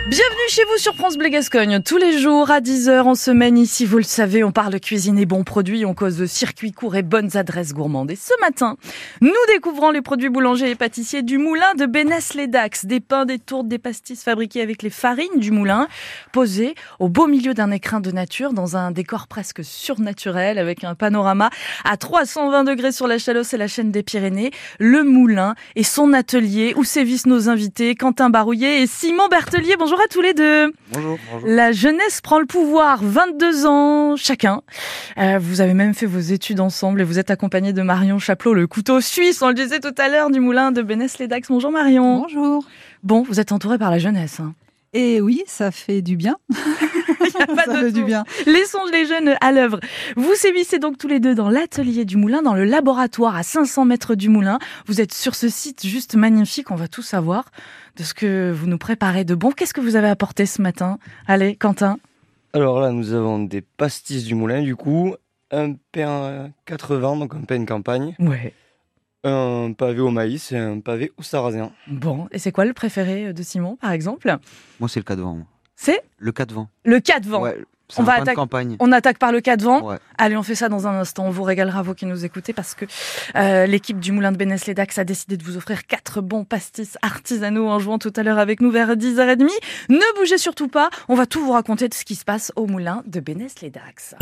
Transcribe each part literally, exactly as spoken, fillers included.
Bienvenue chez vous sur France Bleu Gascogne. Tous les jours à dix heures en semaine, ici vous le savez, on parle cuisine et bons produits, on cause de circuits courts et bonnes adresses gourmandes. Et ce matin, nous découvrons les produits boulangers et pâtissiers du moulin de Bénesse-les-Dax. Des pains, des tourtes, des pastis fabriqués avec les farines du moulin, posés au beau milieu d'un écrin de nature dans un décor presque surnaturel avec un panorama à trois cent vingt degrés sur la Chalosse et la chaîne des Pyrénées. Le moulin et son atelier où sévissent nos invités Quentin Barouillet et Simon Berthelier. Bonjour à tous les deux. Bonjour, bonjour. La jeunesse prend le pouvoir, vingt-deux ans chacun. Euh, vous avez même fait vos études ensemble et vous êtes accompagné de Marion Chaplot, le couteau suisse, on le disait tout à l'heure, du moulin de Bénesse-les-Dax. Bonjour Marion. Bonjour. Bon, vous êtes entourée par la jeunesse. Hein. Et oui, ça fait du bien. Il y a pas ça de fait du tout. bien. Laissons les jeunes à l'œuvre. Vous sévissez donc tous les deux dans l'atelier du moulin, dans le laboratoire à cinq cents mètres du moulin. Vous êtes sur ce site juste magnifique, on va tout savoir de ce que vous nous préparez de bon. Qu'est-ce que vous avez apporté ce matin? Allez, Quentin. Alors là, nous avons des pastis du moulin, du coup, un pain quatre-vingts, donc un pain de campagne, Ouais. un pavé au maïs et un pavé au sarrasin. Bon, et c'est quoi le préféré de Simon, par exemple? Moi, c'est le cas de vent. C'est Le cas de vent. le cas de vent. Ouais, c'est On un va pain de attaquer- campagne. On attaque par le cas de vent. Ouais. Allez, on fait ça dans un instant. On vous régalera, vous qui nous écoutez, parce que euh, l'équipe du Moulin de Bénesse-les-Dax a décidé de vous offrir quatre bons pastis artisanaux en jouant tout à l'heure avec nous vers dix heures trente. Ne bougez surtout pas. On va tout vous raconter de ce qui se passe au Moulin de Bénesse-les-Dax.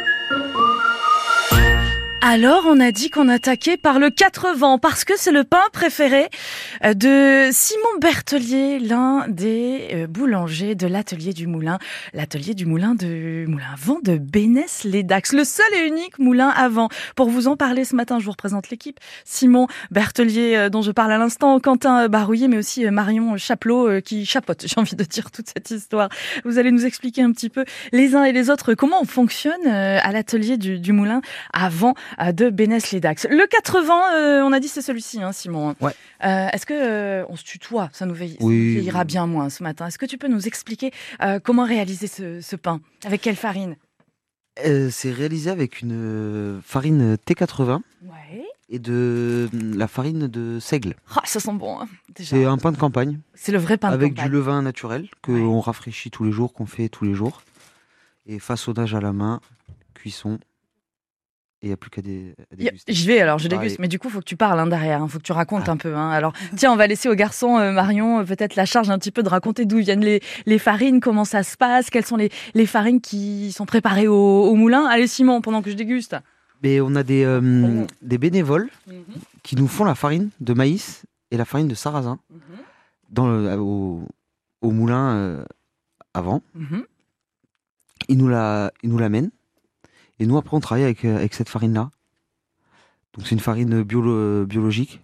Alors, on a dit qu'on attaquait par le quatre-vents parce que c'est le pain préféré de Simon Berthelier, l'un des euh, boulangers de l'atelier du moulin, l'atelier du moulin de moulin à vent de Bénesse-les-Dax, le seul et unique moulin à vent. Pour vous en parler ce matin, je vous représente l'équipe. Simon Berthelier, euh, dont je parle à l'instant, Quentin Barouillet, mais aussi euh, Marion Chaplot euh, qui chapeaute, j'ai envie de dire, toute cette histoire. Vous allez nous expliquer un petit peu les uns et les autres comment on fonctionne euh, à l'atelier du, du moulin à vent de Bénesse-les-Dax. Le quatre-vents, euh, on a dit c'est celui-ci, hein, Simon. Ouais. Euh, est-ce que euh, on se tutoie? Ça nous veille- ça nous Oui. vieillira bien moins ce matin. Est-ce que tu peux nous expliquer euh, comment réaliser ce, ce pain? Avec quelle farine? Euh, c'est réalisé avec une euh, farine T quatre-vingts Ouais. et de euh, la farine de seigle. Ah, ça sent bon, hein, déjà. C'est un pain de campagne C'est le vrai pain de avec campagne. du levain naturel que Ouais. on rafraîchit tous les jours, qu'on fait tous les jours. Et façonnage à la main, cuisson. Et il n'y a plus qu'à dé- à Y a- déguster. J'y vais alors, je Allez. déguste. Mais du coup, il faut que tu parles hein, derrière, il faut que tu racontes Ah. un peu. Hein. Alors, tiens, on va laisser aux garçons, euh, Marion, euh, peut-être la charge un petit peu de raconter d'où viennent les, les farines, comment ça se passe, quelles sont les, les farines qui sont préparées au, au moulin. Allez, Simon, pendant que je déguste. Mais on a des, euh, des bénévoles qui nous font la farine de maïs et la farine de sarrasin dans le- au, au moulin euh, avant. Mhm. Ils nous la, ils nous l'amènent. Et nous, après, on travaille avec, euh, avec cette farine-là. Donc, c'est une farine biolo- biologique.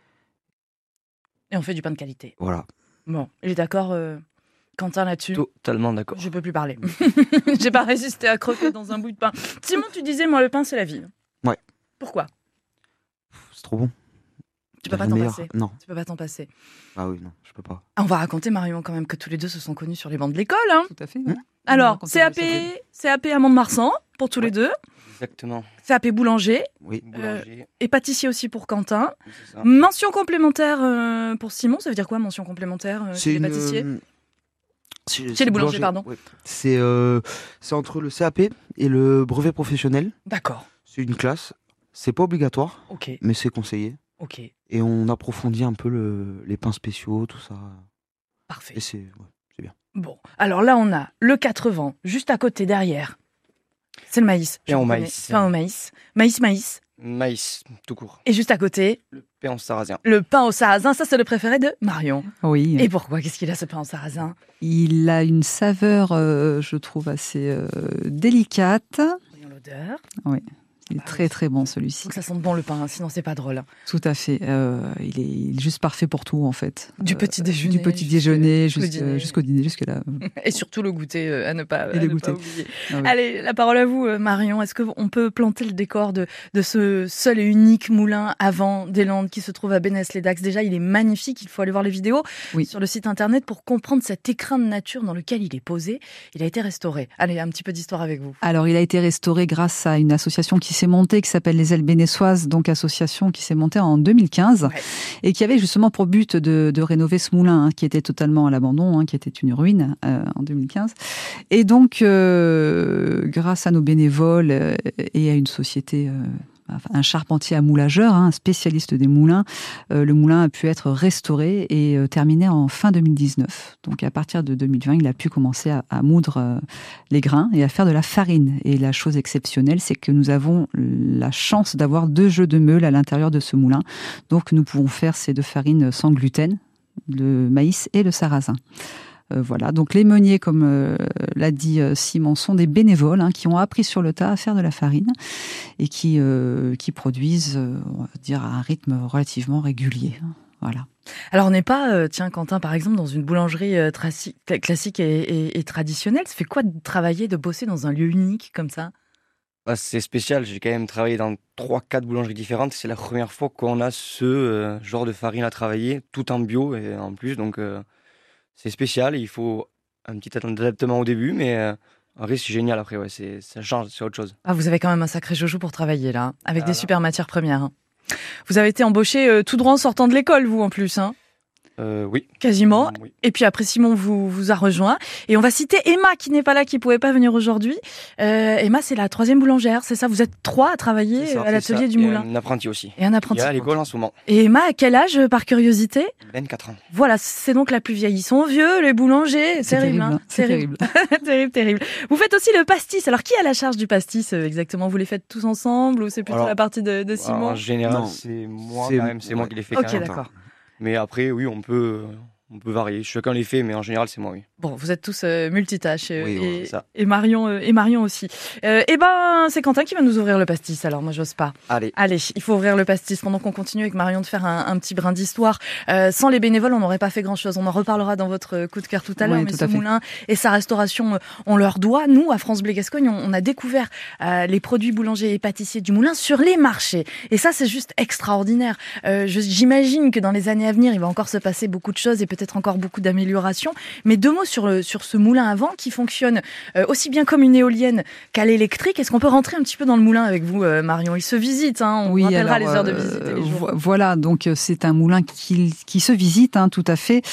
Et on fait du pain de qualité. Voilà. Bon, j'ai d'accord, euh, Quentin, là-dessus. Totalement d'accord. Je peux plus parler. J'ai pas résisté à croquer dans un bout de pain. Simon, tu disais, moi, le pain, c'est la vie. Ouais. Pourquoi? C'est trop bon. Tu peux Y a pas rien t'en de meilleur. passer. Non. Tu peux pas t'en passer. Ah oui, non, je peux pas. Ah, on va raconter, Marion, quand même, que tous les deux se sont connus sur les bancs de l'école. Hein. Tout à fait. ouais. Alors, On va C A raconter P, ça. C A P à Mont-de-Marsan, pour tous les Ouais. deux. Exactement. C A P boulanger Oui. Boulanger, et pâtissier aussi pour Quentin. c'est ça. Mention complémentaire euh, pour Simon. Ça veut dire quoi, mention complémentaire euh, chez les pâtissiers? euh, c'est- Chez les boulangers, boulanger, pardon. ouais. C'est euh, c'est entre le C A P et le brevet professionnel. D'accord. C'est une classe. C'est pas obligatoire, Ok. mais c'est conseillé. Ok. Et on approfondit un peu le- les pains spéciaux, tout ça. Parfait. Et c'est ouais, c'est bien. Bon, alors là, on a le quatre-vents, juste à côté, derrière. C'est le maïs. je Pain au reconnais. maïs. Pain au maïs. Maïs, maïs. Maïs, tout court. Et juste à côté, Le pain au sarrasin. le pain au sarrasin. Ça, c'est le préféré de Marion. Oui. Et pourquoi? Qu'est-ce qu'il a, ce pain au sarrasin? Il a une saveur, euh, je trouve, assez euh, délicate. Voyons l'odeur. Il est Ah très oui. très bon celui-ci. Faut que ça sente bon le pain, hein, sinon c'est pas drôle. hein. Tout à fait. Euh, il, est, il est juste parfait pour tout en fait. Du Euh, petit déjeuner Du petit jusque- déjeuner jusqu'au jusqu'au dîner. jusqu'au dîner, jusque là. Et surtout le goûter euh, à ne pas, Et à le ne goûter. pas oublier. Ah oui. Allez, la parole à vous, euh, Marion. Est-ce qu'on peut planter le décor de, de ce seul et unique moulin à vent des Landes qui se trouve à Bénesse-les-Dax? Déjà, il est magnifique. Il faut aller voir les vidéos Oui. sur le site internet pour comprendre cet écrin de nature dans lequel il est posé. Il a été restauré. Allez, un petit peu d'histoire avec vous. Alors, il a été restauré grâce à une association qui qui s'est montée, qui s'appelle les Ailes Bénessoises, donc association qui s'est montée en deux mille quinze, ouais. et qui avait justement pour but de, de rénover ce moulin, hein, qui était totalement à l'abandon, hein, qui était une ruine euh, en deux mille quinze. Et donc, euh, grâce à nos bénévoles euh, et à une société... Euh, un charpentier à moulageur, hein, un spécialiste des moulins. Euh, le moulin a pu être restauré et euh, terminé en fin deux mille dix-neuf. Donc à partir de deux mille vingt, il a pu commencer à, à moudre euh, les grains et à faire de la farine. Et la chose exceptionnelle, c'est que nous avons la chance d'avoir deux jeux de meules à l'intérieur de ce moulin. Donc nous pouvons faire ces deux farines sans gluten, le maïs et le sarrasin. Euh, voilà, donc les meuniers, comme euh, l'a dit euh, Simon, sont des bénévoles hein, qui ont appris sur le tas à faire de la farine et qui, euh, qui produisent, euh, on va dire, à un rythme relativement régulier. Hein, voilà. Alors on n'est pas, euh, tiens Quentin, par exemple, dans une boulangerie euh, traci- classique et, et, et traditionnelle. Ça fait quoi de travailler, de bosser dans un lieu unique comme ça ? Bah, c'est spécial, j'ai quand même travaillé dans trois quatre boulangeries différentes. C'est la première fois qu'on a ce euh, genre de farine à travailler, tout en bio et en plus, donc... Euh... C'est spécial, il faut un petit adaptement au début, mais euh, en vrai, c'est génial après, ouais, c'est, ça change, c'est autre chose. Ah, vous avez quand même un sacré joujou pour travailler là, avec ah, des là. super matières premières. Vous avez été embauché euh, tout droit en sortant de l'école, vous en plus, hein ? Euh, oui. Quasiment. Mmh, oui. Et puis après, Simon vous, vous a rejoint. Et on va citer Emma, qui n'est pas là, qui ne pouvait pas venir aujourd'hui. Euh, Emma, c'est la troisième boulangère, c'est ça ? Vous êtes trois à travailler ça, à l'atelier ça. du Et moulin. un apprenti aussi. Et un apprenti. Il est à l'école en ce moment. Et Emma, à quel âge, par curiosité ? vingt-quatre ans. Voilà, c'est donc la plus vieille. Ils sont vieux, les boulangers. C'est, c'est terrible. terrible. Hein. C'est terrible. terrible, terrible. Vous faites aussi le pastis. Alors, qui a la charge du pastis euh, exactement ? Vous les faites tous ensemble ou c'est plutôt Alors, la partie de, de Simon ? Alors, en général, Non. c'est moi C'est- quand même, c'est moi qui les fais Ok, quand même. d'accord. Mais après, oui, on peut, on peut varier. Chacun les fait, mais en général, c'est moi, oui. Bon, vous êtes tous euh, multitâches euh, Oui, ouais, et, c'est ça. et Marion euh, et Marion aussi. Euh, eh ben, c'est Quentin qui va nous ouvrir le pastis. Alors moi, j'ose pas. Allez. Allez, il faut ouvrir le pastis pendant qu'on continue avec Marion de faire un, un petit brin d'histoire. Euh, sans les bénévoles, on n'aurait pas fait grand-chose. On en reparlera dans votre coup de cœur tout à l'heure. Oui, mais tout ce à fait. moulin et sa restauration, euh, on leur doit. Nous, à France Bleu Gascogne, on, on a découvert euh, les produits boulangers et pâtissiers du moulin sur les marchés. Et ça, c'est juste extraordinaire. Euh, je- j'imagine que dans les années à venir, il va encore se passer beaucoup de choses et peut-être encore beaucoup d'améliorations. Mais deux mots sur, le, sur ce moulin à vent qui fonctionne euh, aussi bien comme une éolienne qu'à l'électrique. Est-ce qu'on peut rentrer un petit peu dans le moulin avec vous, euh, Marion ? Il se visite, hein, on Oui, rappellera alors, les heures de euh, visite et les jours. vo- Voilà, donc euh, c'est un moulin qui, qui se visite, hein, tout à fait.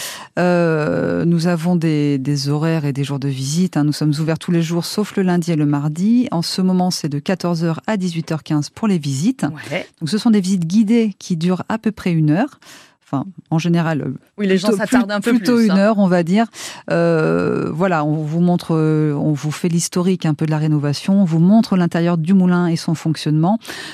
Euh, nous avons des, des horaires et des jours de visite. Hein. Nous sommes ouverts tous les jours, sauf le lundi et le mardi. En ce moment, c'est de quatorze heures à dix-huit heures quinze pour les visites. Ouais. Donc, ce sont des visites guidées qui durent à peu près une heure. Enfin, en général, euh, Oui, les gens plutôt- s'attardent un peu plutôt plus. une hein. heure, on va dire. Euh, voilà, on vous montre, euh, on vous fait l'historique un peu de la rénovation, on vous montre l'intérieur du moulin et son fonctionnement.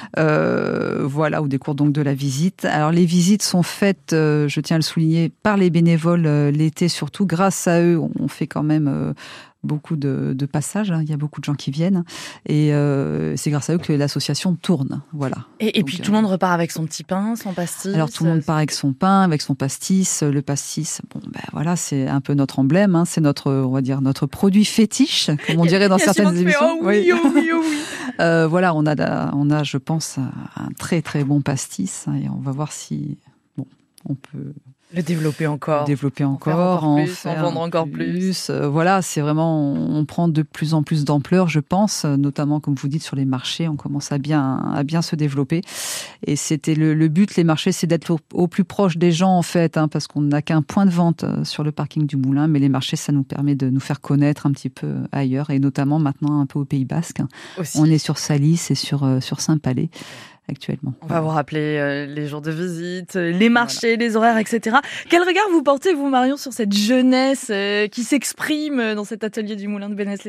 Euh, voilà, au décours donc de la visite. Alors les visites sont faites, euh, je tiens à le souligner, par les bénévoles euh, l'été surtout. Grâce à eux, on fait quand même euh, beaucoup de, de passages. Hein. Il y a beaucoup de gens qui viennent et euh, c'est grâce à eux que l'association tourne. Voilà. Et, et Donc, puis euh, tout le monde repart avec son petit pain, son pastis. Alors tout le monde part avec son pain, avec son pastis. Le pastis, bon ben voilà, c'est un peu notre emblème, hein, c'est notre, on va dire notre produit fétiche, comme on dirait dans Il y a certaines Simon qui fait, émissions. oh oui, oh oui, oh oui. Euh, voilà, on a, la- on a, je pense, un très très bon pastis hein, et on va voir si, bon, on peut Le développer encore. le développer faire encore, encore plus, faire en vendre encore plus. Euh, voilà, c'est vraiment, on, on prend de plus en plus d'ampleur, je pense, euh, notamment comme vous dites sur les marchés, on commence à bien, à bien se développer. Et c'était le, le but, les marchés, c'est d'être au, au plus proche des gens en fait, hein, parce qu'on n'a qu'un point de vente euh, sur le parking du Moulin, mais les marchés, ça nous permet de nous faire connaître un petit peu ailleurs, et notamment maintenant un peu au Pays Basque. Aussi. On est sur Salis et sur euh, sur Saint-Palais actuellement. On va vous rappeler euh, les jours de visite, euh, les marchés, les horaires, et cetera. Quel regard vous portez, vous, Marion, sur cette jeunesse euh, qui s'exprime euh, dans cet atelier du Moulin de Bénesse-les-Dax ?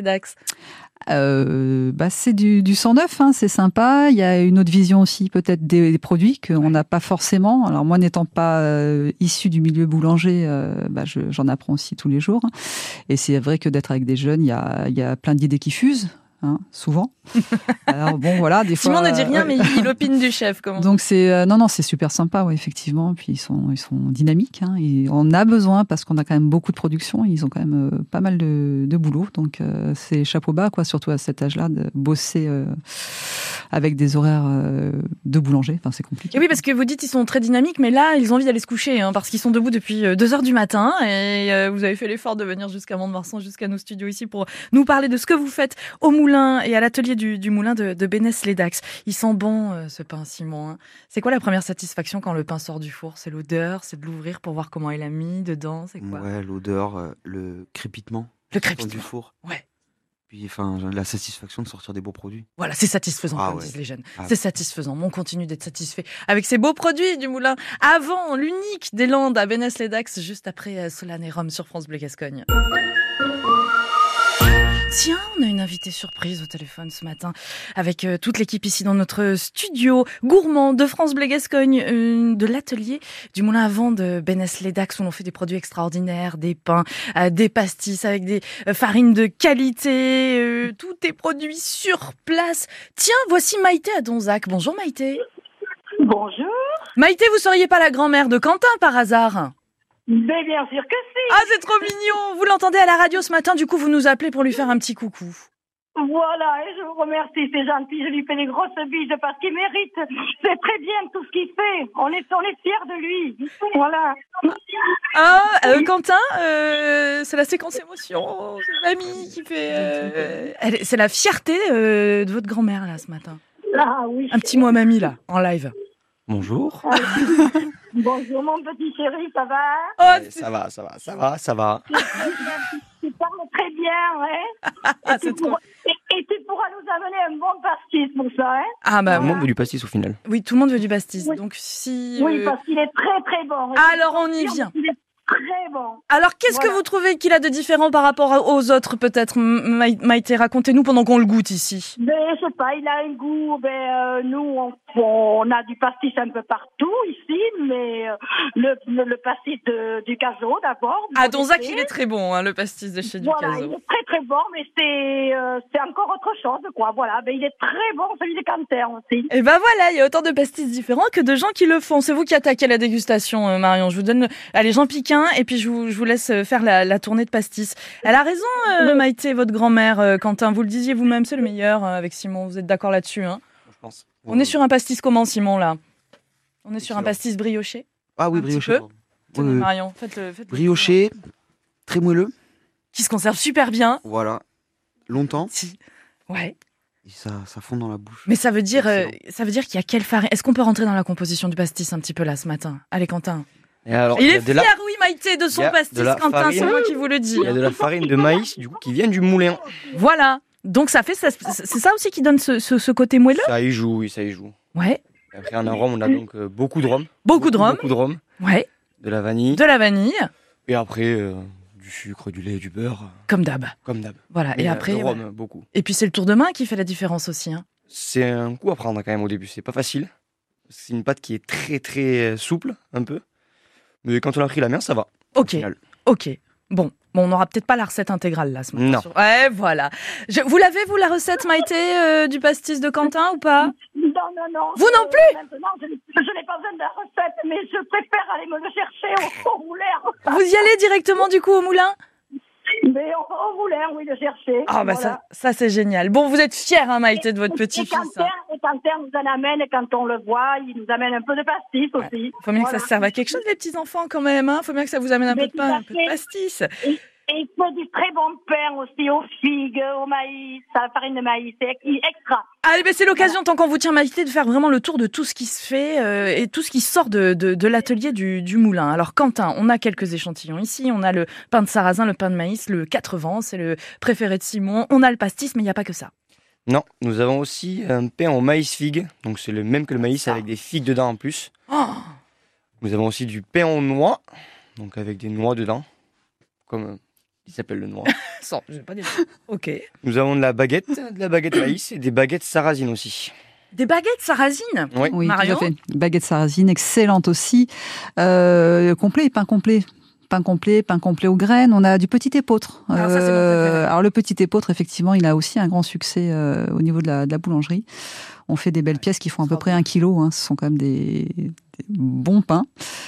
Euh, bah c'est du, du sang neuf, hein, c'est sympa. Il y a une autre vision aussi, peut-être des, des produits qu'on n'a pas forcément. Alors moi, n'étant pas euh, issue du milieu boulanger, euh, bah je, j'en apprends aussi tous les jours. Et c'est vrai que d'être avec des jeunes, il y a, il y a plein d'idées qui fusent. Hein, souvent. Alors bon, voilà, des fois. Simon ne dit rien, euh, mais il opine du chef. Comment Donc c'est euh, non non c'est super sympa, ouais, effectivement. Puis ils sont ils sont dynamiques. Hein, et on a besoin parce qu'on a quand même beaucoup de production. Ils ont quand même euh, pas mal de, de boulot. Donc euh, c'est chapeau bas quoi, surtout à cet âge-là, de bosser euh, avec des horaires euh, de boulanger. Enfin c'est compliqué. Et oui, parce que vous dites ils sont très dynamiques, mais là ils ont envie d'aller se coucher, hein, parce qu'ils sont debout depuis deux heures du matin. Et euh, vous avez fait l'effort de venir jusqu'à Mont-de-Marsan, jusqu'à nos studios ici pour nous parler de ce que vous faites au Moulin moulin et à l'atelier du, du moulin de, de Bénesse-les-Dax. Il sent bon, euh, ce pain, Simon. Hein. C'est quoi la première satisfaction quand le pain sort du four? C'est l'odeur, c'est de l'ouvrir pour voir comment il a mis dedans, c'est quoi? Ouais, l'odeur, euh, le crépitement. Le Du crépitement. four. Ouais. Puis, enfin, la satisfaction de sortir des beaux produits. Voilà, c'est satisfaisant, Ah comme ouais. disent les jeunes. Ah c'est satisfaisant. On continue d'être satisfait avec ces beaux produits du moulin. Avant, l'unique des Landes à Bénesse-les-Dax, juste après euh, Solane et Rome sur France Bleu Gascogne. Tiens, on a une invitée surprise au téléphone ce matin avec euh, toute l'équipe ici dans notre studio gourmand de France Bleu Gascogne, euh, de l'atelier du moulin à vent de Bénesse-les-Dax où l'on fait des produits extraordinaires, des pains, euh, des pastis avec des euh, farines de qualité, euh, tout est produit sur place. Tiens, voici Maïté à Donzac. Bonjour Maïté. Bonjour. Maïté, vous seriez pas la grand-mère de Quentin par hasard? Mais bien sûr que si. Ah, c'est trop mignon. Vous l'entendez à la radio ce matin, du coup vous nous appelez pour lui faire un petit coucou. Voilà, et je vous remercie, c'est gentil. Je lui fais des grosses bises parce qu'il mérite. C'est très bien tout ce qu'il fait. On est, on est fiers de lui. Voilà. Ah, euh, Quentin, euh, c'est la séquence émotion. C'est mamie qui fait. Euh, elle- c'est la fierté euh, de votre grand-mère là ce matin. Ah oui. Un petit mot à mamie là, en live. Bonjour. Bonjour mon petit chéri, ça va? Oh, Eh, ça va, ça va, ça va, ça va. Tu parles très bien, ouais. ah, Et tu, c'est trop. pourras, et, et tu pourras nous amener un bon pastis pour ça, hein? Ah bah Tout le monde veut du pastis au final. oui, tout le monde veut du pastis. Oui. Donc si. Oui, euh, parce qu'il est très très bon. Alors on y vient. Il est très bon. Alors qu'est-ce Voilà. que vous trouvez qu'il a de différent par rapport aux autres peut-être, Ma- Maïté? Racontez-nous pendant qu'on le goûte ici. Ben, je sais pas, il a un goût, ben, euh, nous, on, on a du pastis un peu partout ici, mais euh, le, le, le pastis de, du Caso d'abord. À vous Donzac, connaissez. il est très bon, hein, le pastis de chez Voilà, Ducaso. il est très très bon, mais c'est euh, c'est encore autre chose, quoi. Voilà, ben, il est très bon, celui de Canter aussi. Et ben voilà, il y a autant de pastis différents que de gens qui le font. C'est vous qui attaquez la dégustation, euh, Marion. Je vous donne, allez, Jean Piquin, et puis je vous, je vous laisse euh, faire la, la tournée de pastis. Elle a raison, euh, Maïté, votre grand-mère, euh, Quentin. Vous le disiez vous-même, c'est le meilleur euh, avec Simon. Vous êtes d'accord là-dessus, hein? Je pense. On est sur un pastis comment, Simon, là? On est sur un Excellent. pastis brioché. Ah oui, Un petit brioché. peu. pardon. Tenez, Oui, oui. Marion, faites-le. faites-le. Brioché, très moelleux. Qui se conserve super bien. Voilà. Longtemps. Si. Ouais. Et ça, ça fond dans la bouche. Mais ça veut dire, euh, Excellent. ça veut dire qu'il y a quelle farine? Est-ce qu'on peut rentrer dans la composition du pastis un petit peu là ce matin? Allez, Quentin. Et alors, Il y a est de la, fier, oui, Maïté, de son il y a de pastis, la Quentin. farine. C'est moi qui vous le dis. il y a de la farine de maïs du coup qui vient du moulin. Voilà. Donc ça fait, ça- c'est ça aussi qui donne ce, ce, ce côté moelleux. Ça y joue, oui, ça y joue. Ouais. Et après en arôme, on a donc euh, beaucoup de rhum. Beaucoup de rhum. Beaucoup de rhum, Ouais. de la vanille. De la vanille, Et après, euh, du sucre, du lait, du beurre, euh, comme d'hab. comme d'hab. Voilà. Mais, Et euh, après. le rhum, voilà. beaucoup. Et puis c'est le tour de main qui fait la différence aussi. Hein. C'est un coup à prendre quand même au début, c'est pas facile. C'est une pâte qui est très très euh, souple, un peu. Mais quand on a pris la main, ça va. au Ok. final. Ok. Bon. Bon, on n'aura peut-être pas la recette intégrale là ce matin. Non. sur- Ouais, voilà. Je- vous l'avez, vous, la recette, Maïté, euh, du pastis de Quentin ou pas? Non, non, non. Vous non Euh, plus? Maintenant, je, je n'ai pas besoin de la recette, mais je préfère aller me le chercher au, au moulin. Vous y allez directement du coup au moulin? Mais au, au moulin, oui, le chercher. Ah bah Voilà. ça, ça c'est génial. Bon, vous êtes fière, hein, Maïté, de votre Et petit-fils. Quentin, Hein. et Quentin nous en amène, et quand on le voit, il nous amène un peu de pastis aussi. Faut bien que Voilà. ça serve à quelque chose, les petits-enfants, quand même. Hein. Faut bien que ça vous amène un Mais peu de tout pain, à un peu de fait. pastis. Et, et il fait du très bon pain aussi, aux figues, au maïs, à la farine de maïs, c'est extra. Allez, ben c'est l'occasion, tant qu'on vous tient, Maïté, de faire vraiment le tour de tout ce qui se fait euh, et tout ce qui sort de, de, de l'atelier du, du moulin. Alors, Quentin, on a quelques échantillons ici. On a le pain de sarrasin, le pain de maïs, le quatre vents, c'est le préféré de Simon. On a le pastis, mais il n'y a pas que ça. Non, nous avons aussi un pain au maïs figue. Donc c'est le même que le maïs Ça. avec des figues dedans en plus. Oh, Nous avons aussi du pain aux noix. Donc avec des noix dedans. Comme euh, il s'appelle le noix. sans, je vais pas dire. Ok. Nous avons de la baguette, de la baguette maïs et des baguettes sarrasines aussi. Des baguettes sarrasines. Oui. Oui, Marion tout à fait. Baguette sarrasine, excellente aussi. Euh, complet, pain complet. Pain complet, pain complet aux graines. On a du petit épeautre. Alors ça, c'est mon préféré. alors le petit épeautre, effectivement, il a aussi un grand succès euh, au niveau de la, de la boulangerie. On fait des belles pièces qui font à peu près un kilo. Hein. Ce sont quand même des, des bons pains.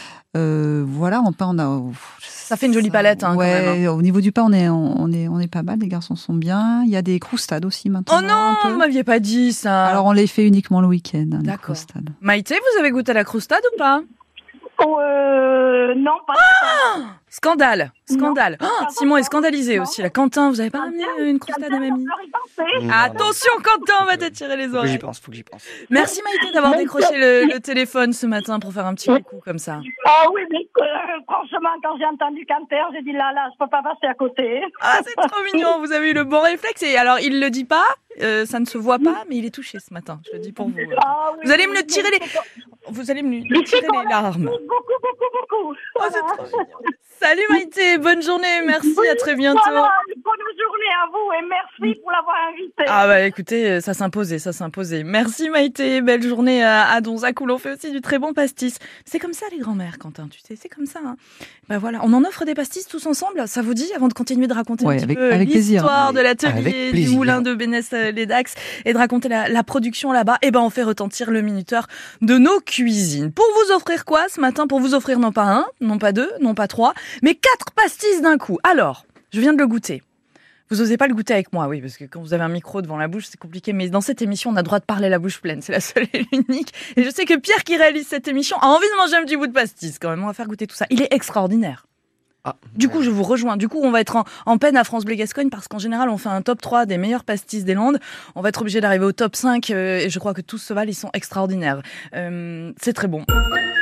Euh, voilà, en pain, on a. Ça fait une jolie palette, hein, quand ouais, même, au niveau du pain, on est, on est, on est pas mal. Les garçons sont bien. Il y a des croustades aussi maintenant. Oh non, un peu. vous m'aviez pas dit ça. Alors on les fait uniquement le week-end. hein, les D'accord. croustades. Maïté, vous avez goûté à la croustade ou pas? Oh, euh, non, pas Scandale, scandale. Non. Oh, Simon est scandalisé Non. aussi. Là, Quentin, vous avez pas ramené une croustade à mamie? Attention, Quentin, on va te tirer les Faut que j'y oreilles. pense, faut que j'y pense. Merci Maïté d'avoir décroché le, le téléphone ce matin pour faire un petit coucou comme ça. Ah oui, mais euh, franchement, quand j'ai entendu Canter, j'ai dit là, là, je peux pas passer à côté. Ah, c'est trop mignon, vous avez eu le bon réflexe. Et alors, il le dit pas, euh, ça ne se voit pas, mais il est touché ce matin, je le dis pour vous. Ah oui, Vous allez me le oui, tirer les... Vous allez me lui tirer les larmes. Beaucoup, beaucoup, beaucoup. Oh, c'est trop mignon. Salut Maïté, bonne journée, merci, à très bientôt. Voilà, bonne journée à vous et merci pour l'avoir invité. Ah bah écoutez, ça s'imposait, ça s'imposait. Merci Maïté, belle journée à, à Donzac où l'on fait aussi du très bon pastis. C'est comme ça les grands-mères, Quentin, tu sais, c'est comme ça. Hein. Bah voilà, on en offre des pastis tous ensemble, ça vous dit, avant de continuer de raconter Ouais, un petit avec- peu avec plaisir. l'histoire de Avec l'atelier du plaisir. moulin de Bénès-les-Dax et de raconter la, la production là-bas, et ben on fait retentir le minuteur de nos cuisines. Pour vous offrir quoi ce matin? Pour vous offrir non pas un, non pas deux, non pas trois, mais quatre pastis d'un coup. Alors, je viens de le goûter. Vous osez pas le goûter avec moi, oui, parce que quand vous avez un micro devant la bouche, c'est compliqué. Mais dans cette émission, on a le droit de parler la bouche pleine. C'est la seule et l'unique. Et je sais que Pierre, qui réalise cette émission, a envie de manger un petit bout de pastis quand même. On va faire goûter tout ça. Il est extraordinaire. Ah, Du coup, je vous rejoins. Du coup, on va être en, en peine à France Bleu Gascogne parce qu'en général, on fait un top trois des meilleurs pastis des Landes. On va être obligé d'arriver au top cinq euh, et je crois que tous se valent. Ils sont extraordinaires. Euh, c'est très bon.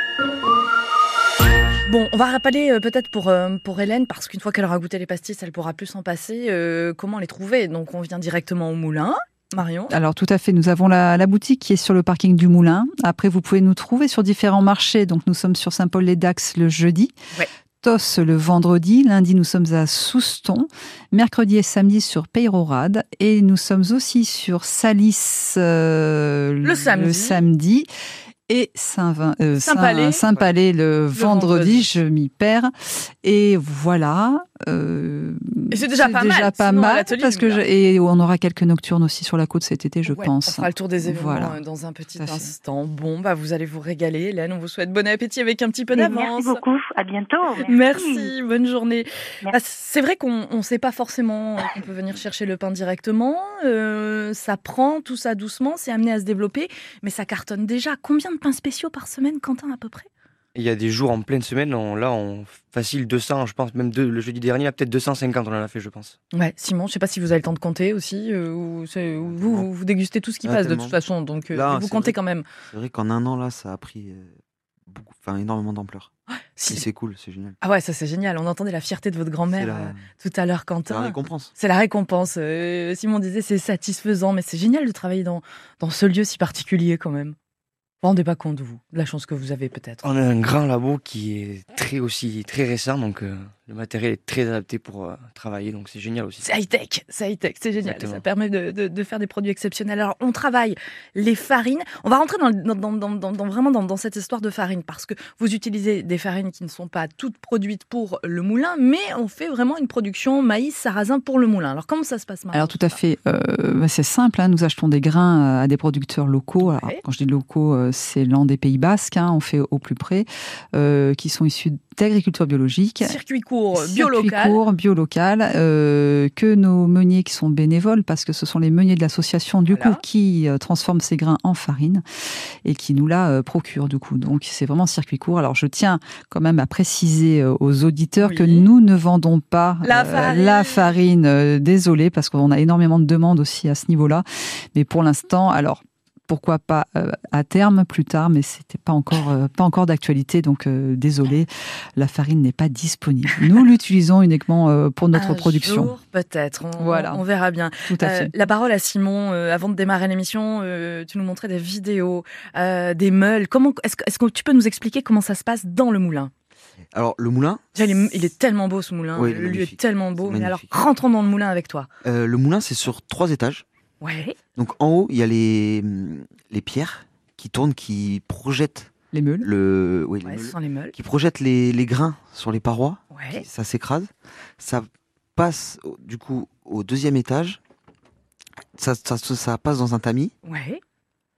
Bon, on va rappeler euh, peut-être pour euh, pour Hélène, parce qu'une fois qu'elle aura goûté les pastis, elle pourra plus s'en passer, euh, comment les trouver. Donc, on vient directement au moulin. Marion? Alors tout à fait, nous avons la, la boutique qui est sur le parking du Moulin. Après, vous pouvez nous trouver sur différents marchés. Donc nous sommes sur Saint-Paul-les-Dax le jeudi, Ouais. Tos le vendredi, lundi nous sommes à Souston, mercredi et samedi sur Peyrorade et nous sommes aussi sur Salis euh, Le samedi. le samedi. Et Saint-Vin, euh, Saint-Palais. Saint- Saint-Palais le, vendredi, vendredi. je m'y perds. Et voilà. Euh, Et c'est déjà pas mal, déjà pas sinon, à mal l'atelier parce du que Moulin. je- et on aura quelques nocturnes aussi sur la côte cet été, je Ouais, pense. On fera le tour des événements Voilà. euh, dans un petit Tout à fait. instant. Bon, bah vous allez vous régaler, Hélène. On vous souhaite bon appétit avec un petit peu Mais d'avance. merci beaucoup, à bientôt. Merci, bonne journée. Merci. Ah, c'est vrai qu'on ne sait pas forcément qu'on peut venir chercher le pain directement. Euh, ça prend tout ça doucement, c'est amené à se développer, mais ça cartonne déjà. Combien de pains spéciaux par semaine, Quentin, à peu près? Il y a des jours en pleine semaine, on, là, on facile deux cents, je pense, même deux, le jeudi dernier, il y a peut-être deux cent cinquante, on en a fait, je pense. Ouais, Simon, je sais pas si vous avez le temps de compter aussi, euh, ou, c'est- ou vous, vous, vous dégustez tout ce qui Ah, passe de tellement. toute façon, donc euh, Là, mais vous c'est comptez vrai. quand même. C'est vrai qu'en un an, là, ça a pris euh, beaucoup, enfin, énormément d'ampleur. Si. Et c'est cool, c'est génial. Ah ouais, ça c'est génial. On entendait la fierté de votre C'est grand-mère la, euh, tout à l'heure, c'est la Quentin. récompense. C'est la récompense. Euh, Simon disait c'est satisfaisant, mais c'est génial de travailler dans, dans ce lieu si particulier quand même. Vous vous rendez pas compte, vous, de la chance que vous avez peut-être. On a un grand labo qui est très aussi très récent, donc euh, le matériel est très adapté pour euh, travailler, donc c'est génial aussi. C'est high-tech, c'est high-tech, c'est génial. Exactement. Ça permet de, de, de faire des produits exceptionnels. Alors, on travaille les farines. On va rentrer dans, le- dans, dans, dans, dans- vraiment dans, dans cette histoire de farine parce que vous utilisez des farines qui ne sont pas toutes produites pour le moulin, mais on fait vraiment une production maïs sarrasin pour le moulin. Alors, comment ça se passe maintenant? Alors tout à fait, euh, bah, c'est simple, hein, nous achetons des grains à des producteurs locaux. Alors, Ouais. quand je dis locaux, euh, c'est l'an des Pays Basques, hein, on fait au plus près, euh, qui sont issus d'agriculture biologique. Circuit court, Circuit bio-local. court, bio-local, euh, que nos meuniers qui sont bénévoles, parce que ce sont les meuniers de l'association du Voilà. coup qui euh, transforment ces grains en farine et qui nous la euh, procurent du coup. Donc c'est vraiment circuit court. Alors je tiens quand même à préciser euh, aux auditeurs Oui. que nous ne vendons pas La euh, farine. la farine. Euh, désolé, parce qu'on a énormément de demandes aussi à ce niveau-là. Mais pour l'instant, alors pourquoi pas euh, à terme, plus tard, mais c'était pas encore euh, pas encore d'actualité, donc euh, désolé, la farine n'est pas disponible. Nous l'utilisons uniquement euh, pour notre Un production. jour, peut-être, on, Voilà. on verra bien. Tout à Euh, fait. la parole à Simon. Euh, avant de démarrer l'émission, euh, tu nous montrais des vidéos, euh, des meules. Comment est-ce que, est-ce que tu peux nous expliquer comment ça se passe dans le moulin? Alors, le moulin, Déjà, il, est, il est tellement beau ce moulin. Oui, il est le lieu est magnifique. tellement beau. C'est Mais alors, magnifique. rentrons dans le moulin avec toi. euh, le moulin, c'est sur trois étages. Ouais. Donc, en haut, il y a les, les pierres qui tournent, qui projettent Les meules. le, oui, les Ouais, meules, ce sont les meules. qui projettent les, les grains sur les parois. Ouais. Ça s'écrase. Ça passe, au- du coup, au deuxième étage. Ça, ça, ça passe dans un tamis. Ouais.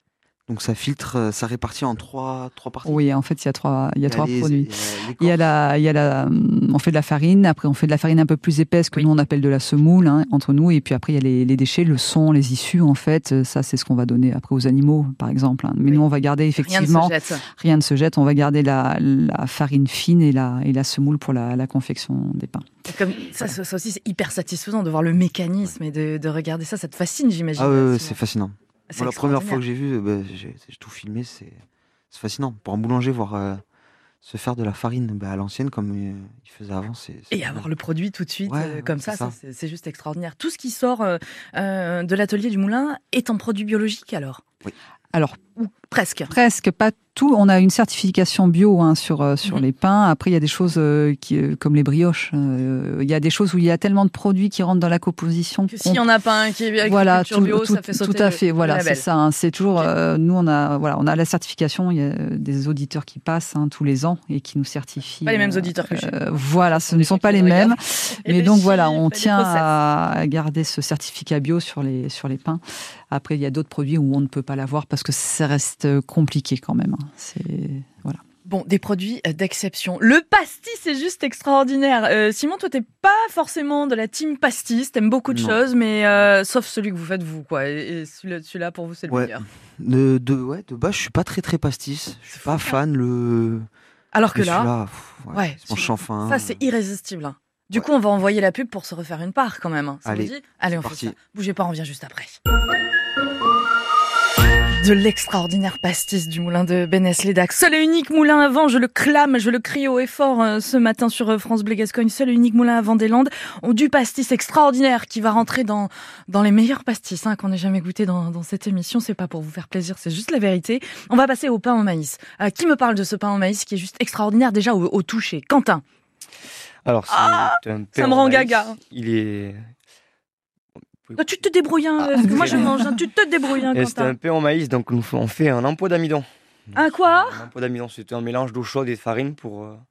Donc ça filtre, ça répartit en trois, trois parties. Oui, en fait, il y a trois, il y a, il y a trois les, produits. Il y a il y a la, il y a la, on fait de la farine. Après, on fait de la farine un peu plus épaisse que oui. nous on appelle de la semoule hein, entre nous. Et puis après, il y a les, les déchets, le son, les issues. En fait, ça c'est ce qu'on va donner après aux animaux, par exemple. Hein. Mais oui. nous, on va garder effectivement. Rien ne se jette. Rien ne se jette. On va garder la, la farine fine et la, et la semoule pour la, la confection des pains. Comme ça, ça, ça aussi, c'est hyper satisfaisant de voir le mécanisme et de, de regarder ça. Ça te fascine, j'imagine. Ah oui, c'est fascinant. C'est Moi, la première fois que j'ai vu, bah, j'ai, j'ai tout filmé, c'est, c'est fascinant. Pour un boulanger, voir euh, se faire de la farine bah, à l'ancienne comme euh, il faisait avant. C'est, c'est et avoir le produit tout de suite ouais, euh, ouais, comme c'est ça, ça. ça c'est, c'est juste extraordinaire. Tout ce qui sort euh, euh, de l'atelier du moulin est en produit biologique alors ? Oui. Alors, ou presque. Presque, pas tout. On a une certification bio hein, sur euh, sur mmh. les pains. Après, il y a des choses euh, qui, euh, comme les brioches. Euh, il y a des choses où il y a tellement de produits qui rentrent dans la composition. Que s'il y en a pas un qui est avec voilà, culture bio, tout, ça fait sauter tout à fait. Le, voilà, le c'est ça. Hein, c'est toujours. Okay. Euh, nous, on a voilà, on a la certification. Il y a des auditeurs qui passent hein, tous les ans et qui nous certifient. Pas les mêmes auditeurs que chez nous. Euh, voilà, ce ne sont pas les mêmes. Mais donc voilà, on tient à garder ce certificat bio sur les sur les pains. Après, il y a d'autres produits où on ne peut pas l'avoir parce que ça reste compliqué quand même. C'est voilà. Bon, des produits d'exception. Le pastis, c'est juste extraordinaire. Euh, Simon, toi, t'es pas forcément de la team pastis. T'aimes beaucoup de non. choses, mais euh, sauf celui que vous faites vous, quoi. Et, et celui-là, celui-là, pour vous, c'est le ouais. meilleur. De, de ouais, de base, je suis pas très très pastis. Je suis pas fan le. Alors que mais là, pff, ouais, ouais, c'est mon chanfin. Ça, c'est irrésistible. Hein. Du ouais. coup, on va envoyer la pub pour se refaire une part, quand même. Hein. Ça Allez, vous dit ? Allez, on parti. fait ça. Bougez pas, on revient juste après. De l'extraordinaire pastis du moulin de Bénesse-les-Dax. Seul et unique moulin à vent, je le clame, je le crie haut et fort euh, ce matin sur euh, France Bleu Gascogne. Seul et unique moulin à vent des Landes. On du pastis extraordinaire qui va rentrer dans dans les meilleurs pastis hein, qu'on ait jamais goûté dans, dans cette émission. C'est pas pour vous faire plaisir, c'est juste la vérité. On va passer au pain au maïs. Euh, qui me parle de ce pain au maïs qui est juste extraordinaire déjà au, au toucher ? Quentin. Alors, c'est ah, un pain ça me au rend maïs. gaga. Il est... Toi, tu te débrouilles, hein, ah, parce que moi je mange, hein, tu te débrouilles, hein, et c'est un pain au maïs, donc nous, on fait un emploi d'amidon. Un quoi ? Un emploi d'amidon, c'est un mélange d'eau chaude et de farine pour... Euh...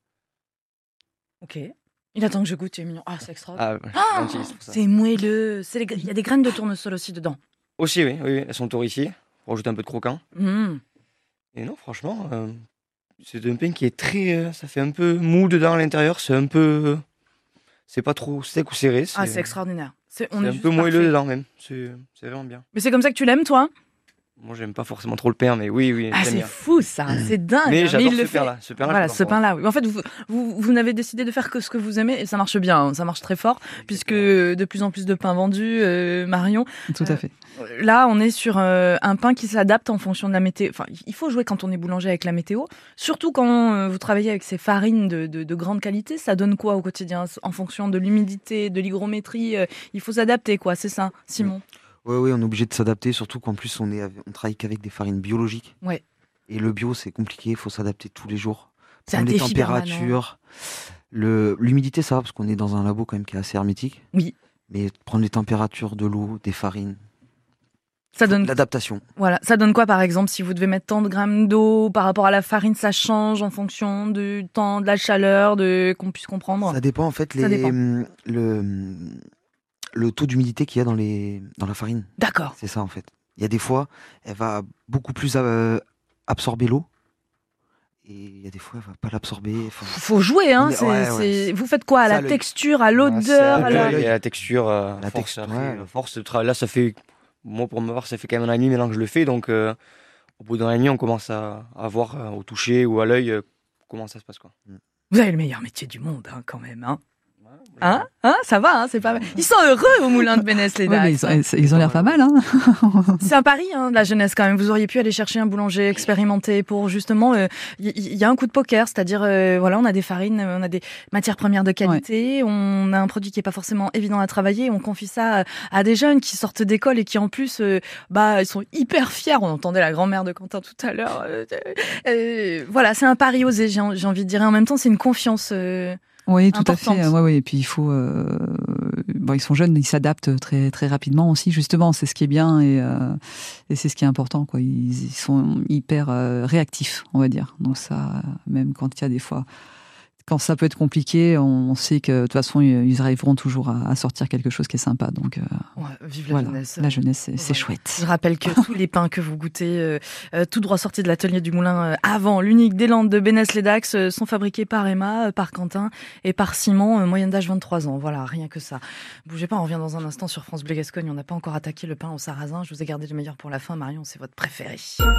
Ok. Il attend que je goûte, c'est mignon. Ah, c'est extraordinaire. Ah, ah, gentil, c'est pour ça. C'est moelleux. C'est les... Il y a des graines de tournesol aussi dedans. Aussi, oui, oui, elles sont torréfiées, pour rajouter un peu de croquant. Mmh. Et non, franchement, euh, c'est un pain qui est très... Euh, ça fait un peu mou dedans à l'intérieur, c'est un peu... C'est pas trop sec ou serré. C'est... Ah, c'est extraordinaire. C'est, on c'est est un juste peu moelleux parfait. dedans même. C'est, c'est vraiment bien. Mais c'est comme ça que tu l'aimes, toi ? Moi, j'aime pas forcément trop le pain, mais oui, oui. Ah, j'aime c'est bien. fou, ça. C'est dingue. Mais hein. j'adore il ce le fait. pain-là. Ce pain-là, Voilà, j'adore ce pas. pain-là. Oui. En fait, vous, vous, vous n'avez décidé de faire que ce que vous aimez et ça marche bien. Hein. Ça marche très fort puisque de plus en plus de pains vendus, euh, Marion. Tout à fait. Euh, là, on est sur euh, un pain qui s'adapte en fonction de la météo. Enfin, il faut jouer quand on est boulanger avec la météo. Surtout quand euh, vous travaillez avec ces farines de, de, de grande qualité. Ça donne quoi au quotidien ? En fonction de l'humidité, de l'hygrométrie, euh, il faut s'adapter, quoi. C'est ça, Simon ? Oui, oui, on est obligé de s'adapter, surtout qu'en plus on est, avec- on travaille qu'avec des farines biologiques. Ouais. Et le bio, c'est compliqué, il faut s'adapter tous les jours. C'est un Prendre les défi permanent. températures, le, l'humidité, ça va parce qu'on est dans un labo quand même qui est assez hermétique. Oui. Mais prendre les températures de l'eau, des farines, Ça donne l'adaptation. Voilà, ça donne quoi par exemple si vous devez mettre tant de grammes d'eau par rapport à la farine, ça change en fonction du temps, de la chaleur, de qu'on puisse comprendre. Ça dépend en fait Ça les, dépend. le le taux d'humidité qu'il y a dans les dans la farine. D'accord. C'est ça en fait. Il y a des fois, elle va beaucoup plus euh, absorber l'eau. Et il y a des fois, elle va pas l'absorber. Enfin, Faut jouer, hein. Mais C'est, ouais, ouais, c'est... c'est- Vous faites quoi à ça, la le- texture, à Ouais, l'odeur, c'est à un la... peu- et la texture, euh, La force, texture, après, ouais. euh, force de travail. Là, ça fait, moi pour me voir, ça fait quand même un an et demi maintenant que je le fais, donc euh, au bout d'un an et demi, on commence à, à voir euh, au toucher ou à l'œil euh, comment ça se passe, quoi. Vous avez le meilleur métier du monde, hein, quand même, hein. Hein, hein, ça va, hein, c'est pas mal. Ils sont heureux au moulin de Bénesse-les-Dax. Ouais, mais ils, ont, ils ont l'air pas mal, hein. C'est un pari, hein, de la jeunesse quand même. Vous auriez pu aller chercher un boulanger expérimenté pour justement. Il euh, y, y a un coup de poker, c'est-à-dire, euh, voilà, on a des farines, on a des matières premières de qualité, ouais. On a un produit qui est pas forcément évident à travailler. On confie ça à, à des jeunes qui sortent d'école et qui en plus, euh, bah, ils sont hyper fiers. On entendait la grand-mère de Quentin tout à l'heure. Euh, euh, voilà, c'est un pari osé, j'ai, j'ai envie de dire. Et en même temps, c'est une confiance. Euh, Oui, tout importante. à fait. Ouais, ouais. Et puis il faut. Euh... Bon, ils sont jeunes, ils s'adaptent très très rapidement aussi. Justement, c'est ce qui est bien et, euh... et c'est ce qui est important, quoi. Ils, ils sont hyper euh, réactifs, on va dire. Donc ça, même quand il y a des fois, quand ça peut être compliqué, on sait que de toute façon, ils arriveront toujours à, à sortir quelque chose qui est sympa. Donc, euh, ouais, vive la voilà, jeunesse. la jeunesse, c'est, Voilà. c'est chouette. Je rappelle que tous les pains que vous goûtez, euh, euh, tout droit sortis de l'atelier du Moulin euh, avant, l'unique des Landes de Bénesse-les-Dax, euh, sont fabriqués par Emma, euh, par Quentin et par Simon, euh, moyenne d'âge vingt-trois ans. Voilà, rien que ça. Bougez pas, on revient dans un instant sur France Bleu Gascogne. On n'a pas encore attaqué le pain au sarrasin. Je vous ai gardé le meilleur pour la fin. Marion, c'est votre préféré.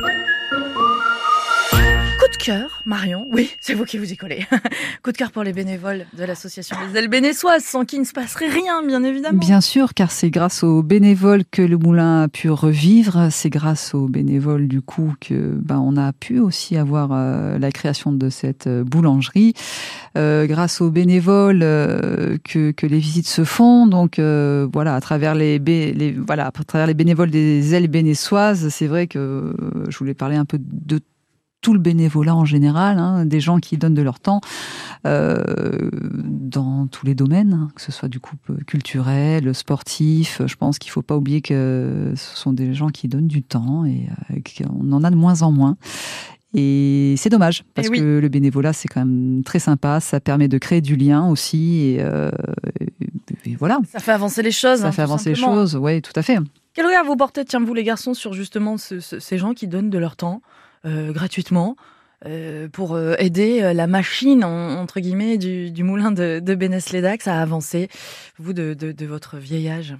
Coup de cœur, Marion. Oui, c'est vous qui vous y collez. Coup de cœur pour les bénévoles de l'association Les Ailes Bénessoises, sans qui il ne se passerait rien, bien évidemment. Bien sûr, car c'est grâce aux bénévoles que le moulin a pu revivre. C'est grâce aux bénévoles, du coup, que ben, on a pu aussi avoir euh, la création de cette euh, boulangerie. Euh, grâce aux bénévoles euh, que, que les visites se font. Donc euh, voilà, à travers les, bé- les voilà, à travers les bénévoles des Ailes Bénessoises, c'est vrai que euh, je voulais parler un peu de tout le bénévolat en général, hein, des gens qui donnent de leur temps euh, dans tous les domaines, hein, que ce soit du coup culturel, sportif. Je pense qu'il ne faut pas oublier que ce sont des gens qui donnent du temps et euh, qu'on en a de moins en moins. Et c'est dommage, parce oui. que le bénévolat, c'est quand même très sympa. Ça permet de créer du lien aussi. Et, euh, et voilà. Ça fait avancer les choses. Ça hein, fait avancer les simplement. choses, oui, tout à fait. Quel regard vous portez, tiens, vous les garçons, sur justement ce, ce, ces gens qui donnent de leur temps euh, gratuitement euh, pour euh, aider euh, la machine, en, entre guillemets, du, du moulin de, de Bénesse-les-Dax à avancer, vous, de, de, de votre vieil âge?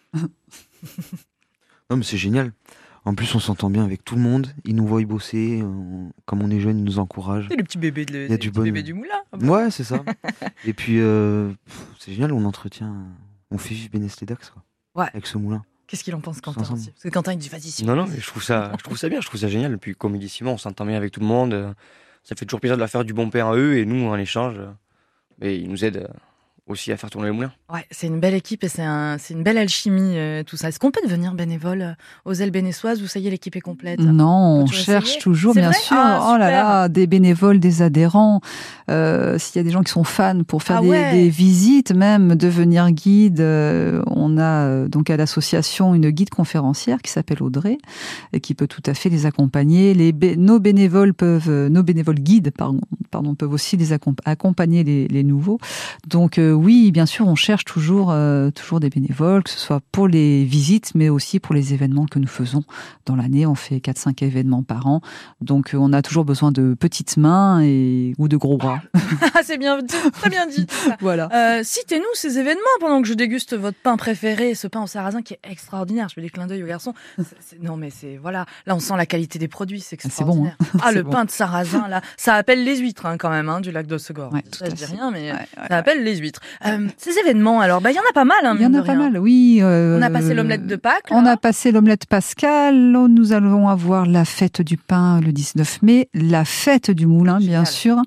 Non, mais c'est génial. En plus, on s'entend bien avec tout le monde. Ils nous voient bosser. On- Comme on est jeunes, ils nous encouragent. C'est le petit bébé, de, le, Il y a le du petit bon- bébé du moulin. Ouais, c'est ça. Et puis, euh, pff, c'est génial, on entretient. On fait vivre Bénesse-les-Dax, quoi. Ouais. Avec ce moulin. Qu'est-ce qu'il en pense, Quentin Ensemble. aussi? Parce que Quentin, il dit, vas-y, si. Non, non, mais je trouve ça, je trouve ça bien, je trouve ça génial. Et puis, comme il dit Simon, on s'entend bien avec tout le monde. euh, Ça fait toujours plaisir de leur faire du bon pain à eux et nous, en échange, euh, mais ils nous aident euh, aussi à faire tourner le moulin. Ouais, c'est une belle équipe et c'est un, c'est une belle alchimie, euh, tout ça. Est-ce qu'on peut devenir bénévole euh, aux Ailes Bénessoises ou ça y est, l'équipe est complète? Non, on Faut toujours cherche essayer. toujours, C'est bien vrai sûr. Ah, oh là super. là, des bénévoles, des adhérents. Euh, s'il y a des gens qui sont fans pour faire Ah des, ouais. des visites, même devenir guide, euh, on a euh, donc à l'association une guide conférencière qui s'appelle Audrey et qui peut tout à fait les accompagner. Les bé- nos bénévoles peuvent, euh, nos bénévoles guides, pardon, pardon, peuvent aussi les accomp- accompagner les, les nouveaux. Donc euh, oui, bien sûr, on cherche toujours, euh, toujours des bénévoles, que ce soit pour les visites, mais aussi pour les événements que nous faisons dans l'année. On fait quatre cinq événements par an. Donc, euh, on a toujours besoin de petites mains et, ou de gros bras. Ah, c'est bien, c'est très bien dit, tout ça. Voilà. Euh, citez-nous ces événements pendant que je déguste votre pain préféré, ce pain au sarrasin qui est extraordinaire. Je fais des clins d'œil aux garçons. C'est- c'est- non, mais c'est, voilà. Là, on sent la qualité des produits, c'est c'est bon, extraordinaire. hein. Ah, C'est le bon. pain de sarrasin, là. Ça appelle les huîtres, hein, quand même, hein, du lac d'Ossegor. Ouais, tout ça, à je dis fait. rien, mais Ouais, ouais, ça appelle les huîtres. Euh, ces événements, alors, bah, il y en a pas mal, hein, Il y en mine a de pas rien. mal, oui. euh, On a passé l'omelette de Pâques. On là. a passé l'omelette Pascal. Nous allons avoir la fête du pain le dix-neuf mai, la fête du moulin, bien Génial. sûr,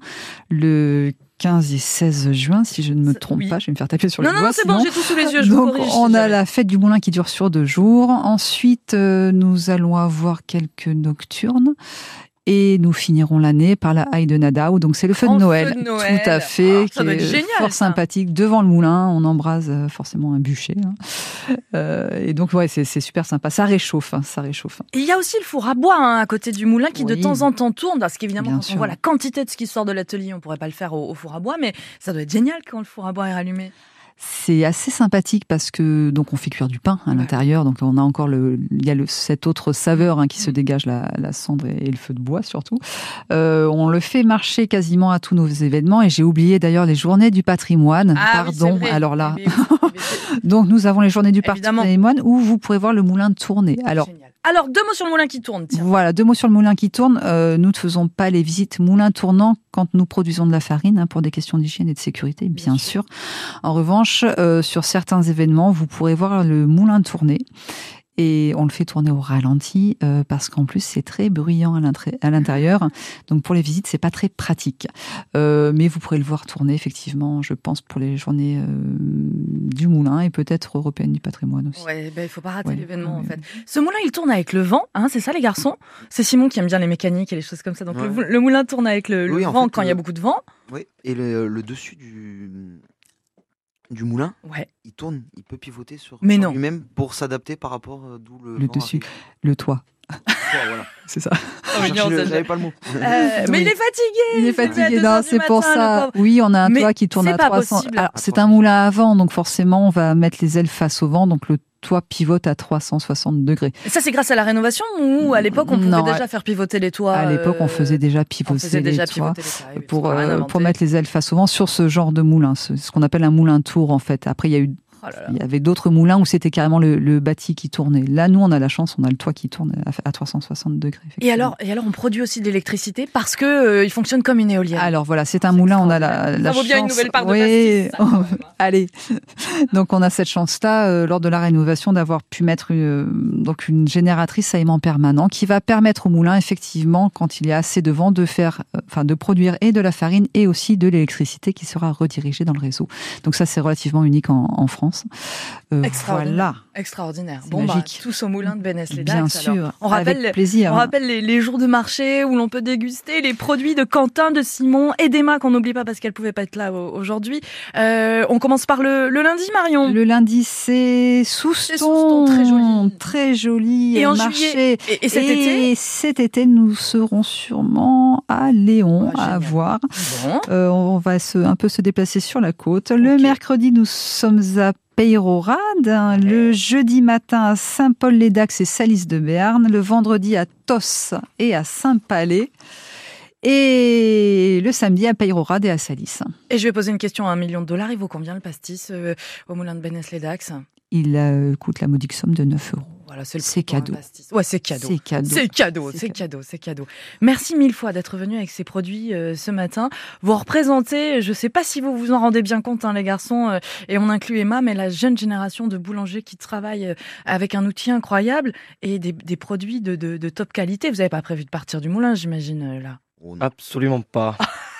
le quinze et seize juin, si je ne me Ça- trompe oui. pas. Je vais me faire taper sur Non, les non, doigts. non, c'est bon, sinon. j'ai tout sous les yeux, je vous Donc, corrige. si on a jamais. la fête du moulin qui dure sur deux jours. Ensuite, euh, nous allons avoir quelques nocturnes. Et nous finirons l'année par la haille de Nadao. Donc, c'est le feu Oh, de le Noël. feu de Noël. Tout à fait. Ah, ça qui doit être est génial, fort ça. sympathique. Devant le moulin, on embrase euh, forcément un bûcher. hein. Euh, et donc, ouais, c'est c'est super sympa. Ça réchauffe. hein, ça réchauffe. Et il y a aussi le four à bois hein, à côté du moulin qui de Oui. temps en temps tourne. Parce qu'évidemment, Bien quand sûr. on voit la quantité de ce qui sort de l'atelier, on pourrait pas le faire au, au four à bois, mais ça doit être génial quand le four à bois est rallumé. C'est assez sympathique parce que donc on fait cuire du pain à Ouais. l'intérieur, donc on a encore le, il y a le, cette autre saveur hein, qui se Mm. dégage, la, la cendre et, et le feu de bois surtout. Euh, on le fait marcher quasiment à tous nos événements et j'ai oublié d'ailleurs les journées du patrimoine. Ah oui, c'est Pardon. vrai. Alors là, Eh bien, oui, eh bien, c'est- donc nous avons les journées du Évidemment. patrimoine où vous pourrez voir le moulin tourner. Alors Génial. Alors, deux mots sur le moulin qui tourne, tiens. voilà, deux mots sur le moulin qui tourne. Euh, nous ne faisons pas les visites moulin tournant quand nous produisons de la farine, hein, pour des questions d'hygiène et de sécurité, bien, Bien sûr. En revanche, euh, sur certains événements, vous pourrez voir le moulin tourner. Et on le fait tourner au ralenti euh, parce qu'en plus c'est très bruyant à l'intré- à l'intérieur. Donc pour les visites c'est pas très pratique. Euh, mais vous pourrez le voir tourner effectivement, je pense pour les journées euh, du moulin et peut-être européennes du patrimoine aussi. Ouais, ben, il faut pas rater Ouais, l'événement, en ouais, fait. Ce moulin, il tourne avec le vent, hein, c'est ça, les garçons? C'est Simon qui aime bien les mécaniques et les choses comme ça. Donc, Ouais. le, le moulin tourne avec le, le Oui, en vent fait, quand il y a euh, beaucoup de vent. Oui. Et le, le dessus du, du moulin, Ouais. il tourne, il peut pivoter sur, Mais sur non. lui-même pour s'adapter par rapport euh, d'où le, Le vent dessus. arrive. Le toit. voilà. C'est ça. Oh, mignon, Je ça, n'avais pas le mot. Euh, mais Oui. il est fatigué. Il est il se lève à fatigué, deux non, heures du c'est pour matin, le ça. pauvre. Oui, on a un Mais toit qui tourne c'est à pas trois cents. possible. Alors, c'est un moulin à vent, donc forcément, on va mettre les ailes face au vent, donc le toit pivote à trois cent soixante degrés. Et ça, c'est grâce à la rénovation ou à l'époque, on pouvait Non, déjà à- faire pivoter les toits À l'époque, on euh, faisait déjà on pivoter faisait déjà les toits pivoter les toits. oui, pour, parce qu'on a rien euh, inventé. pour mettre les ailes face au vent sur ce genre de moulin, ce, ce qu'on appelle un moulin tour en fait. Après, il y a eu Oh là là. il y avait d'autres moulins où c'était carrément le, le bâti qui tournait. Là, nous, on a la chance, on a le toit qui tourne à, à trois cent soixante degrés. Et effectivement. alors, et alors, on produit aussi de l'électricité parce que euh, il fonctionne comme une éolienne. Alors voilà, c'est un C'est moulin, on a la, extraordinaire. la Ça vaut bien une chance- nouvelle part de Oui, pastis, ça, quand même, hein. allez. Donc on a cette chance-là euh, lors de la rénovation d'avoir pu mettre une, donc une génératrice à aimant permanent qui va permettre au moulin effectivement, quand il y a assez de vent, de faire, euh, enfin de produire et de la farine et aussi de l'électricité qui sera redirigée dans le réseau. Donc ça c'est relativement unique en, en France. Euh, Extraordinaire. voilà. Extraordinaire. C'est Bon, bah, magique. tous au moulin de Bénesse-les-Dax. Bien alors. sûr, On rappelle, avec plaisir. on rappelle les, les jours de marché où l'on peut déguster les produits de Quentin, de Simon et d'Emma, qu'on n'oublie pas parce qu'elle pouvait pas être là au- aujourd'hui. Euh, on commence par le, le lundi, Marion. Le lundi, c'est C'est Souston, Souston, très joli. très joli Et en marché. juillet. Et, et cet Et été cet été, nous serons sûrement à Léon, Ah, à génial. voir. Bon. Euh, on va se, un peu se déplacer sur la côte. Le Ok. mercredi, nous sommes à Peyrorade. hein. Ouais. Le jeudi matin, à Saint-Paul-les-Dax et Salis-de-Béarn. Le vendredi, à Tos et à Saint-Palais. Et le samedi, à Peyrorade et à Salis. Et je vais poser une question à un million de dollars. Il vaut combien le pastis euh, au moulin de Bénesse-les-Dax? Il euh, coûte la modique somme de neuf euros. Voilà, c'est le C'est prix pour un cadeau. pastis. Ouais, c'est cadeau. C'est cadeau. C'est cadeau, C'est c'est cadeau, c'est cadeau. Merci mille fois d'être venu avec ces produits euh, ce matin. Vous représentez, je ne sais pas si vous vous en rendez bien compte, hein, les garçons, euh, et on inclut Emma, mais la jeune génération de boulangers qui travaillent euh, avec un outil incroyable et des, des produits de, de, de top qualité. Vous n'avez pas prévu de partir du moulin, j'imagine, euh, là. Oh, non. Absolument pas.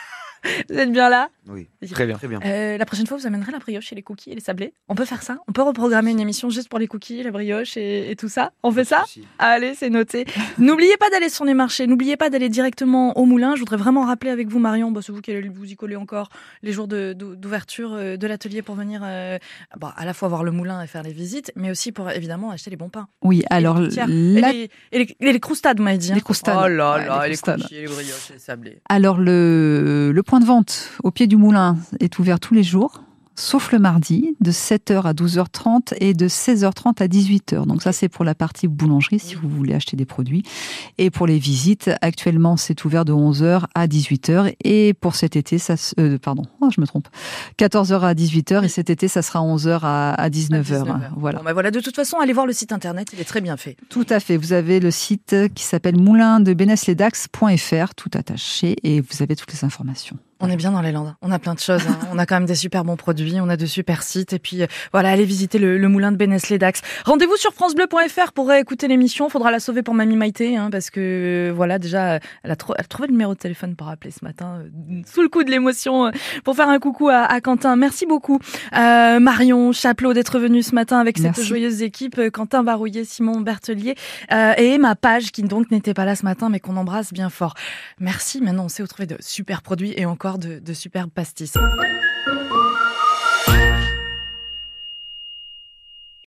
Vous êtes bien là? Oui, Très bien. très bien. Euh, la prochaine fois, vous amènerez la brioche et les cookies et les sablés. On peut faire ça? On peut reprogrammer une émission juste pour les cookies, la brioche et, et tout ça? On fait ça? Si. Allez, c'est noté. N'oubliez pas d'aller sur les marchés, n'oubliez pas d'aller directement au moulin. Je voudrais vraiment rappeler avec vous, Marion, bah, c'est vous qui allez vous y coller encore, les jours de- d'ou- d'ouverture euh, de l'atelier pour venir euh, bah, à la fois voir le moulin et faire les visites, mais aussi pour évidemment acheter les bons pains. Oui, alors et les, tourtières. la et les, et les, et les croustades, vous m'avez dit. hein. Les croustades. Oh là Ouais, là, les et les croustades. cookies, et les brioches et les sablés. Alors le, le point de vente au pied du moulin est ouvert tous les jours, sauf le mardi, de sept heures à douze heures trente et de seize heures trente à dix-huit heures. Donc ça, c'est pour la partie boulangerie, si vous voulez acheter des produits. Et pour les visites, actuellement, c'est ouvert de onze heures à dix-huit heures. Et pour cet été, ça, se- euh, pardon, oh, je me trompe, quatorze heures à dix-huit heures. Et cet été, ça sera onze heures à, à dix-neuf heures. Voilà. Bon, bah voilà, de toute façon, allez voir le site internet, il est très bien fait. Tout à fait. Vous avez le site qui s'appelle moulin de bénesse les dax point f r, tout attaché, et vous avez toutes les informations. On est bien dans les Landes. On a plein de choses. hein. On a quand même des super bons produits. On a de super sites. Et puis, euh, voilà, allez visiter le, le moulin de Bénesse-les-Dax. Rendez-vous sur francebleu point f r pour écouter l'émission. Faudra la sauver pour Mamie Maïté, hein, parce que, voilà, déjà, elle a, tro- elle a trouvé le numéro de téléphone pour appeler ce matin, euh, sous le coup de l'émotion, euh, pour faire un coucou à, à Quentin. Merci beaucoup, euh, Marion Chapelot, d'être venue ce matin avec cette Merci. joyeuse équipe. euh, Quentin Barouillet, Simon Berthelier, euh, et Emma Page, qui donc n'était pas là ce matin, mais qu'on embrasse bien fort. Merci. Maintenant, on sait où trouver de super produits et encore de, de super pastis.